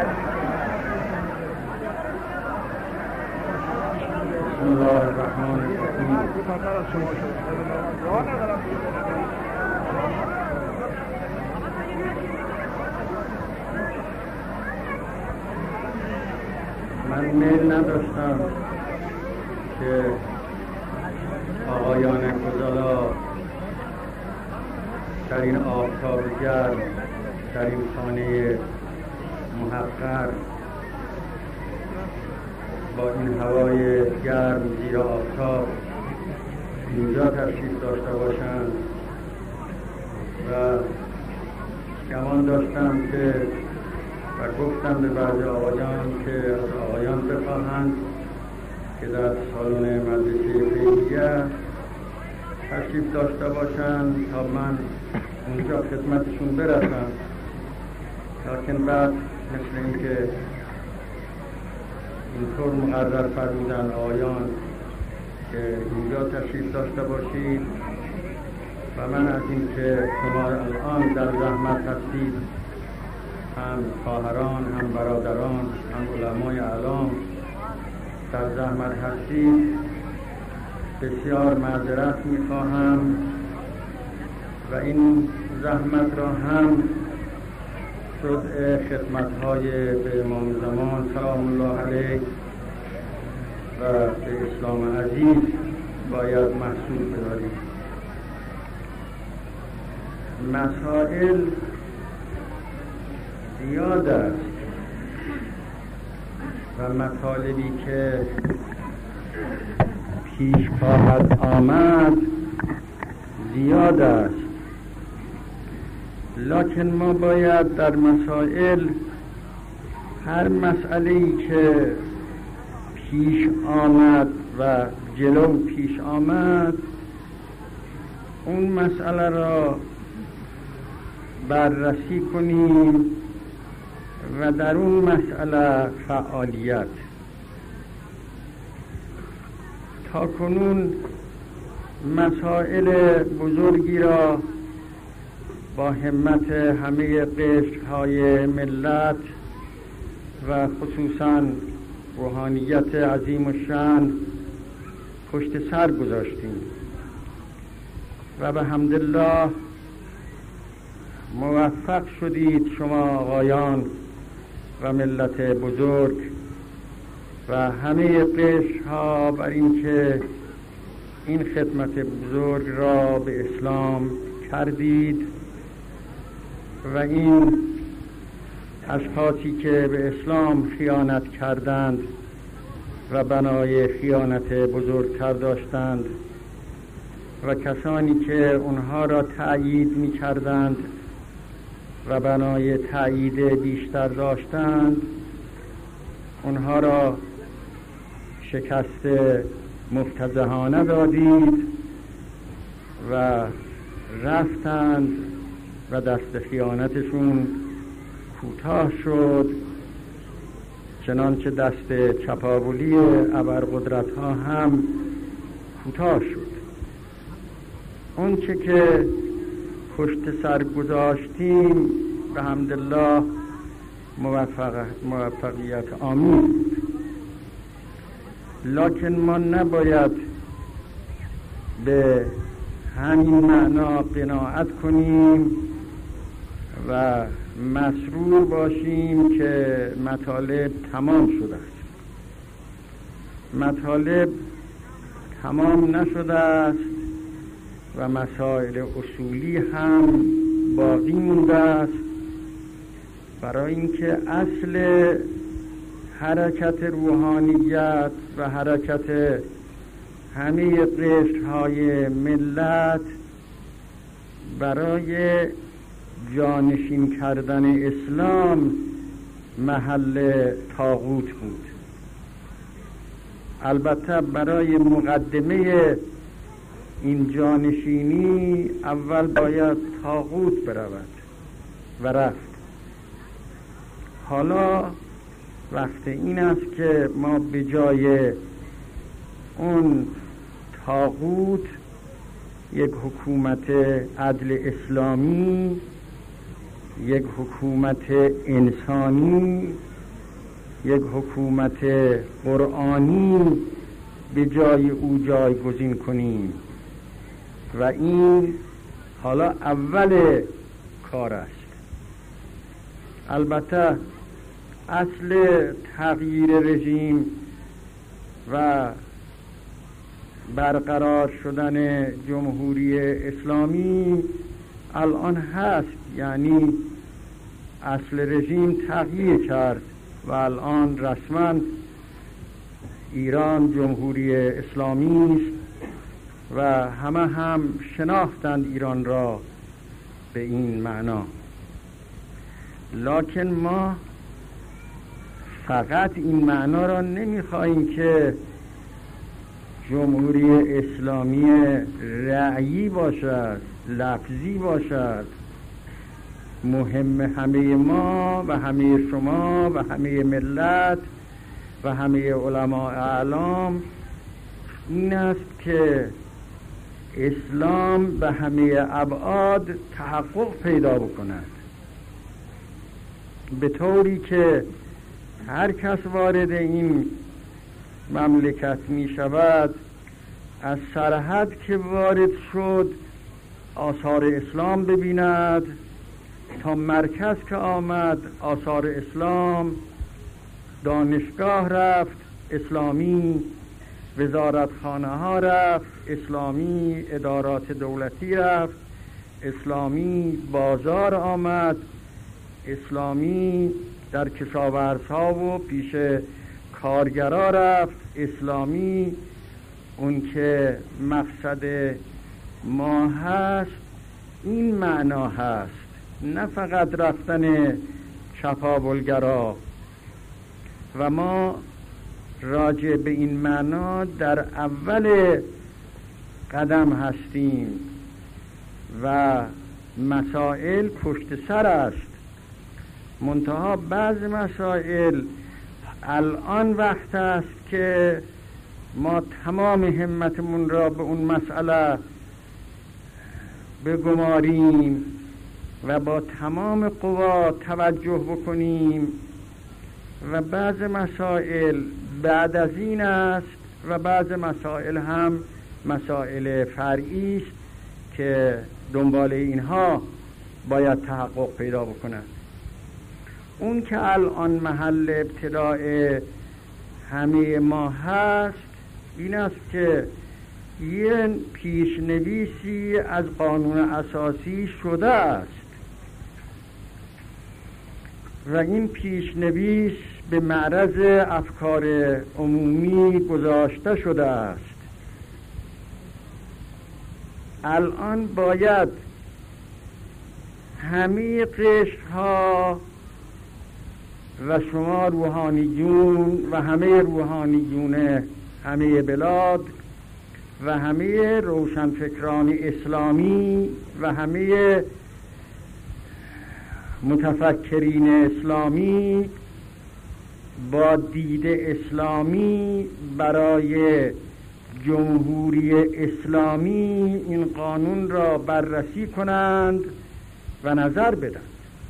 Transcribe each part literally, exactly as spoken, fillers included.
بسم الله الرحمن الرحیم. من میل نداشتم که آقایان فضلا در این آفتاب گرم، در این خانه محقر، با این هوای گرم زیر آفتاب اینجا تشریف داشته باشند و گمان داشتم که و گفتم به بعضی آقایان که از آقایان بخواهند که در سالن مدرسه فیضیه تشریف داشته باشند تا من اونجا خدمتشون برسم، لیکن بعد مثل اینکه اینطور مقرر فرمودن آقایان که اینجا تشریف داشته باشید و من از اینکه شما الان در زحمت هستید، هم خواهران هم برادران هم علمای اعلام در زحمت هستید، بسیار معذرت میخواهم و این زحمت را هم جزء خدمت‌های به امام زمان سلام الله علیه و به اسلام عزیز باید محسوب بداریم. مسائل زیاد است و مطالبی که پیش خواهد آمد زیاد است، لکن ما باید در مسائل هر مسئله‌ای که پیش آمد و جلو پیش آمد اون مسئله را بررسی کنیم و در اون مسئله فعالیت. تا کنون مسائل بزرگی را با همت همه قشرهای ملت و خصوصا روحانیت عظیم الشأن پشت سر گذاشتیم و به حمدالله موفق شدید شما آقایان و ملت بزرگ و همه قشرها بر این که این خدمت بزرگ را به اسلام کردید و این اشخاصی که به اسلام خیانت کردند و بنای خیانت بزرگتر داشتند و کسانی که اونها را تأیید می کردند و بنای تأیید بیشتر داشتند اونها را شکست مفتضحانه دادید و رفتند و دست خیانتشون کوتاه شد، چنانچه دست چپاولی ابرقدرت ها هم کوتاه شد. اون چه که پشت سر گذاشتیم به حمدالله موفق موفقیت آمیز بود، لکن ما نباید به همین معنا قناعت کنیم و مسرور باشیم که مطالب تمام شده است. مطالب تمام نشده است و مسائل اصولی هم باقی مونده است، برای اینکه اصل حرکت روحانیت و حرکت همه قشرهای ملت برای جانشین کردن اسلام محل طاغوت بود. البته برای مقدمه این جانشینی اول باید طاغوت برود و رفت. حالا وقت این است که ما به جای اون طاغوت یک حکومت عدل اسلامی، یک حکومت انسانی یک حکومت قرآنی به جای او جایگزین کنیم و این حالا اول کار است. البته اصل تغییر رژیم و برقرار شدن جمهوری اسلامی الان هست، یعنی اصل رژیم تغییر کرد و الان رسما ایران جمهوری اسلامی است و همه هم شناختند ایران را به این معنا. لکن ما فقط این معنا را نمیخواهیم که جمهوری اسلامی رأیی باشد، لفظی باشد. مهم همه ما و همه شما و همه ملت و همه علماء اعلام این است که اسلام به همه ابعاد تحقق پیدا بکند، به طوری که هر کس وارد این مملکت می شود از سرحد که وارد شد آثار اسلام ببیند، تا مرکز که آمد آثار اسلام، دانشگاه رفت اسلامی، وزارتخانه ها رفت اسلامی، ادارات دولتی رفت اسلامی، بازار آمد اسلامی، در کشاورزها و پیش کارگرا رفت اسلامی. اون که مقصد ما هست این معنا هست، نه فقط رفتن چپاولگرا. و ما راجع به این معنا در اول قدم هستیم و مسائل پشت سر است. منتها بعض مسائل الان وقت است که ما تمام همتمون را به اون مسئله بگماریم و با تمام قوا توجه بکنیم و بعض مسائل بعد از این است و بعض مسائل هم مسائل فرعی است که دنبال اینها باید تحقق پیدا بکنند. اون که الان محل ابتداء همه ما هست این است که یه پیشنویسی از قانون اساسی شده است و این پیشنویس به معرض افکار عمومی گذاشته شده است. الان باید همه قشرها و شما روحانیون و همه روحانیون همه بلاد و همه روشنفکران اسلامی و همه متفکرین اسلامی با دید اسلامی برای جمهوری اسلامی این قانون را بررسی کنند و نظر بدند.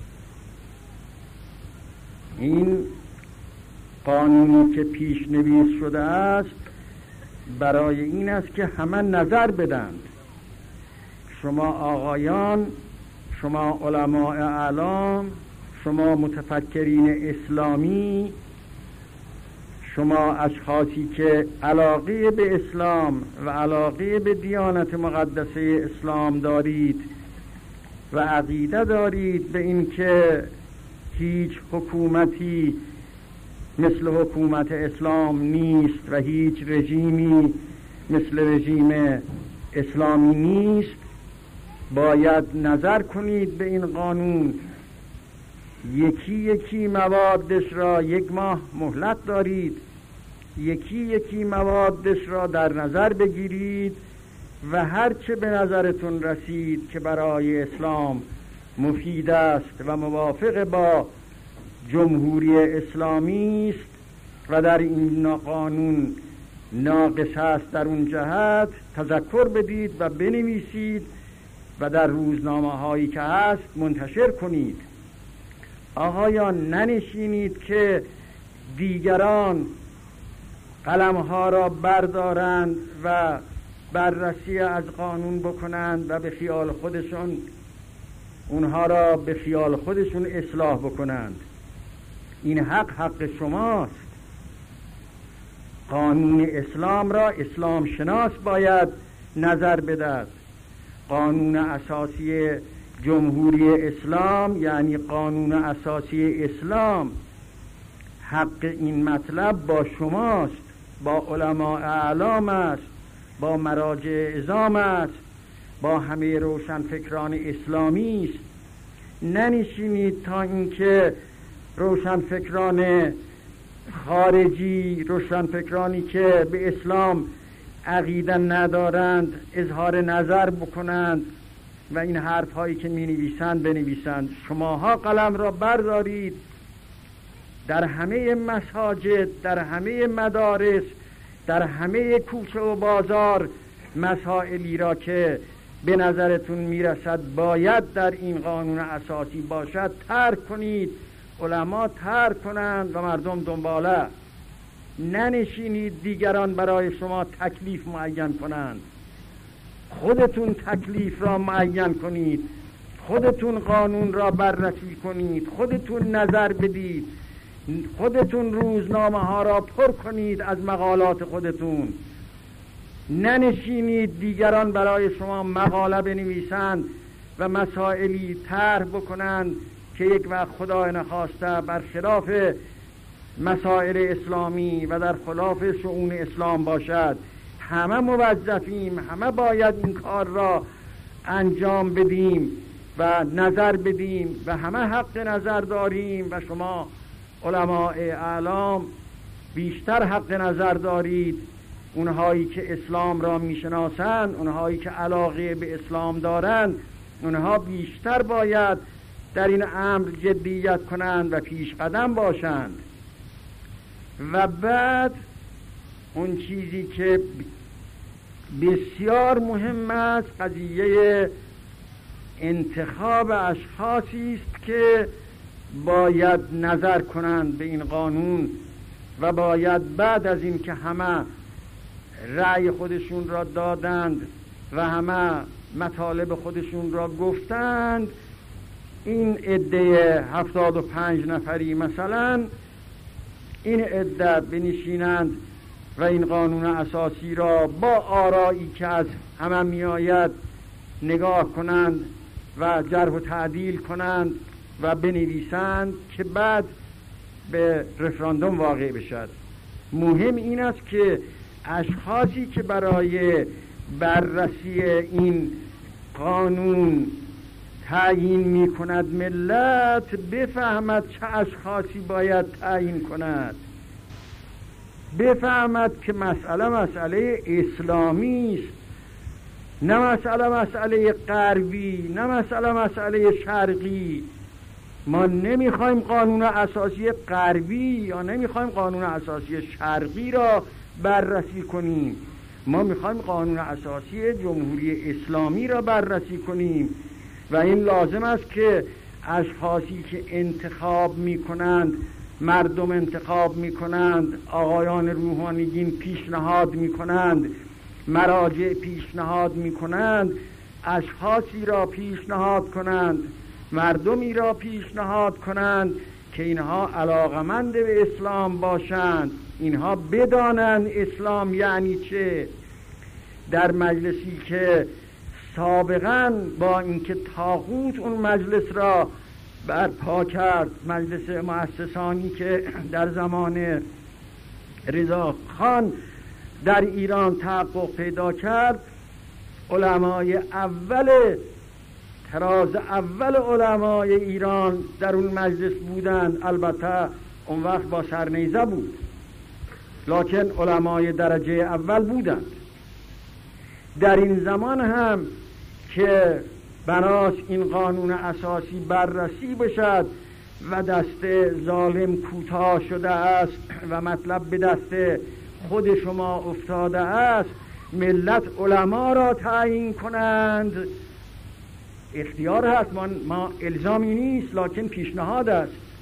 این قانونی که پیشنویس شده است برای این است که همه نظر بدند. شما آقایان، شما علماء اعلام، شما متفکرین اسلامی، شما اشخاصی که علاقه به اسلام و علاقه به دیانت مقدسه اسلام دارید و عقیده دارید به این که هیچ حکومتی مثل حکومت اسلام نیست و هیچ رژیمی مثل رژیم اسلامی نیست، باید نظر کنید به این قانون. یکی یکی موادش را یک ماه مهلت دارید، یکی یکی موادش را در نظر بگیرید و هر چه به نظرتون رسید که برای اسلام مفید است و موافق با جمهوری اسلامی است و در این قانون ناقص است در اون جهت تذکر بدید و بنویسید و در روزنامه هایی که هست منتشر کنید. آقایان ننشینید که دیگران قلمها را بردارند و بررسی از قانون بکنند و به خیال خودشون اونها را به خیال خودشون اصلاح بکنند. این حق حق شماست. قانون اسلام را اسلام شناس باید نظر بدهد. قانون اساسی جمهوری اسلام یعنی قانون اساسی اسلام، حق این مطلب با شماست، با علماء اعلام است، با مراجع عظام است، با همه روشنفکران اسلامی است. ننشینید تا اینکه روشنفکران خارجی، روشنفکرانی که به اسلام عقیده ندارند اظهار نظر بکنند و این حرف هایی که می نویسند بنویسند. شماها قلم را بردارید، در همه مساجد، در همه مدارس، در همه کوچه و بازار مسائلی را که به نظرتون میرسد باید در این قانون اساسی باشد ترک کنید، علما ترک کنند و مردم دنباله. ننشینید دیگران برای شما تکلیف معین کنند. خودتون تکلیف را معین کنید، خودتون قانون را بررسی کنید، خودتون نظر بدید، خودتون روزنامه ها را پر کنید از مقالات خودتون. ننشینید دیگران برای شما مقاله بنویسند و مسائلی طرح بکنند که یک وقت خدای نخواسته بر خلاف مسائل اسلامی و در خلاف شؤون اسلام باشد. همه موظفیم، همه باید این کار را انجام بدیم و نظر بدیم و همه حق نظر داریم و شما علماء اعلام بیشتر حق نظر دارید. اونهایی که اسلام را میشناسند، اونهایی که علاقه به اسلام دارند، اونها بیشتر باید در این امر جدیت کنند و پیش قدم باشند. و بعد اون چیزی که بسیار مهم است قضیه انتخاب اشخاصی است که باید نظر کنند به این قانون و باید بعد از این که همه رأی خودشون را دادند و همه مطالب خودشون را گفتند، این عده هفتاد و پنج نفری مثلا این عده بنشینند و این قانون اساسی را با آرایی که از همه می آید نگاه کنند و جرح و تعدیل کنند و بنویسند که بعد به رفراندوم واقع بشد. مهم این است که اشخاصی که برای بررسی این قانون تعیین می کند ملت بفهمد چه اشخاصی باید تعیین کند، بفهمد که مسئله مسئله اسلامی است، نه مسئله مسئله غربی، نه مسئله مسئله شرقی. ما نمیخوایم قانون اساسی غربی یا نمیخوایم قانون اساسی شرقی را بررسی کنیم، ما میخوایم قانون اساسی جمهوری اسلامی را بررسی کنیم و این لازم است که اشخاصی که انتخاب میکنند، مردم انتخاب میکنند، آقایان روحانیین پیشنهاد میکنند، مراجع پیشنهاد میکنند، اشخاصی را پیشنهاد کنند، مردمی را پیشنهاد کنند که اینها علاقمند به اسلام باشند، اینها بدانند اسلام یعنی چه. در مجلسی که سابقاً با اینکه طاغوت اون مجلس را برپا کرد، مجلس مؤسسانی که در زمان رضا خان در ایران تحقق پیدا کرد، علمای اول تراز اول علمای ایران در اون مجلس بودند. البته اون وقت با سرنیزه بود، لکن علمای درجه اول بودند. در این زمان هم که بناس این قانون اساسی بررسی بشد و دست ظالم کوتاه شده است و مطلب به دست خود شما افتاده است، ملت علما را تعیین کنند. اختیار هست، ما, ما الزامی نیست، لکن پیشنهاد است.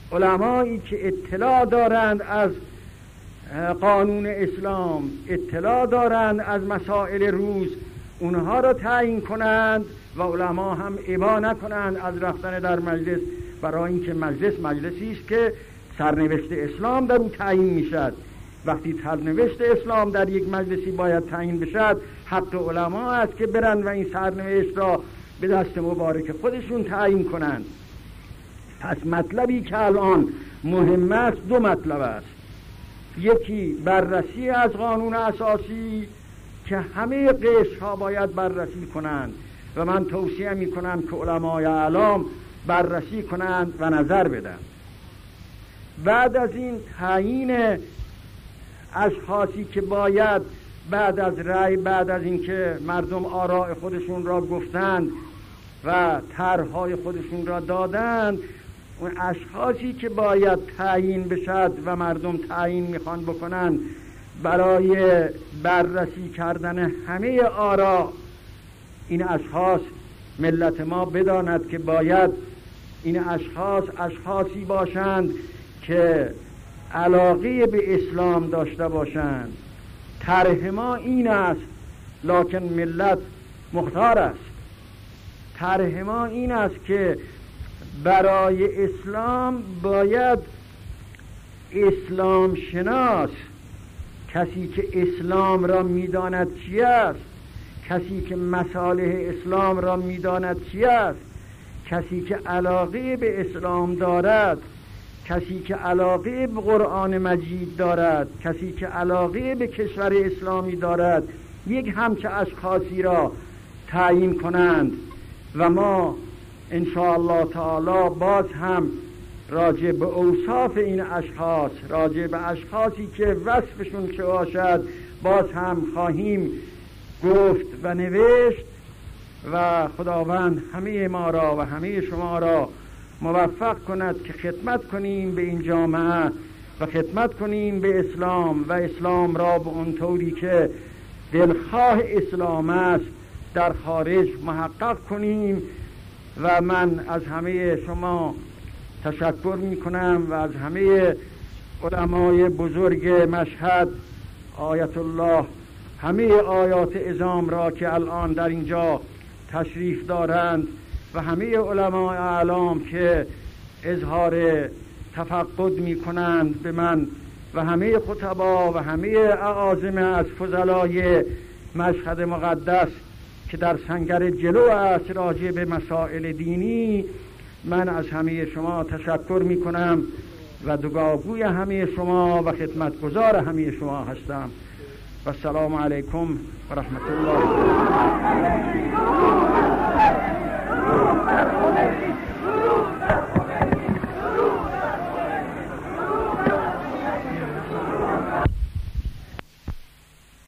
علمایی که اطلاع دارند از قانون اسلام، اطلاع دارند از مسائل روز، اونها را تعیین کنند و علما هم ابا نکنند از رفتن در مجلس، برای اینکه مجلس مجلسی است که سرنوشت اسلام در اون تعیین میشد. وقتی سرنوشت اسلام در یک مجلسی باید تعیین بشد، حق علما است که برند و این سرنوشت را به دست مبارک خودشون تعیین کنند. پس مطلبی که الان مهم است دو مطلب است. یکی بررسی از قانون اساسی که همه قشرها باید بررسی کنند و من توصیه می کنم که علمای اعلام بررسی کنند و نظر بدن. بعد از این تعیین اشخاصی که باید بعد از رأی، بعد از اینکه مردم آراء خودشون را گفتند و طرحهای خودشون را دادند، اون اشخاصی که باید تعیین بشد و مردم تعیین میخوان بکنن برای بررسی کردن همه آراء، این اشخاص ملت ما بداند که باید این اشخاص اشخاصی باشند که علاقه به اسلام داشته باشند. طرح ما این است، لکن ملت مختار است. طرح ما این است که برای اسلام باید اسلام شناس، کسی که اسلام را میداند چی است، کسی که مصالح اسلام را میداند چی است، کسی که علاقه به اسلام دارد، کسی که علاقه به قرآن مجید دارد، کسی که علاقه به کشور اسلامی دارد، یک همچه اشخاصی را تعیین کنند و ما انشاءالله تعالی باز هم راجع به اوصاف این اشخاص، راجع به اشخاصی که وصفشون چه باشد، باز هم خواهیم گفت و نوشت و خداوند همه ما را و همه شما را موفق کند که خدمت کنیم به این جامعه و خدمت کنیم به اسلام و اسلام را به اون طوری که دلخواه اسلام است در خارج محقق کنیم. و من از همه شما تشکر می کنم و از همه علمای بزرگ مشهد، آیت الله، همه آیات عظام را که الان در اینجا تشریف دارند و همه علمای اعلام که اظهار تفقد می کنند به من و همه خطبا و همه اعاظم از فضلای مشهد مقدس که در سنگر جلو است راجع به مسائل دینی. من از همه شما تشکر می کنم و دعاگوی همه شما و خدمتگزار همه شما هستم و السلام علیکم و رحمت الله.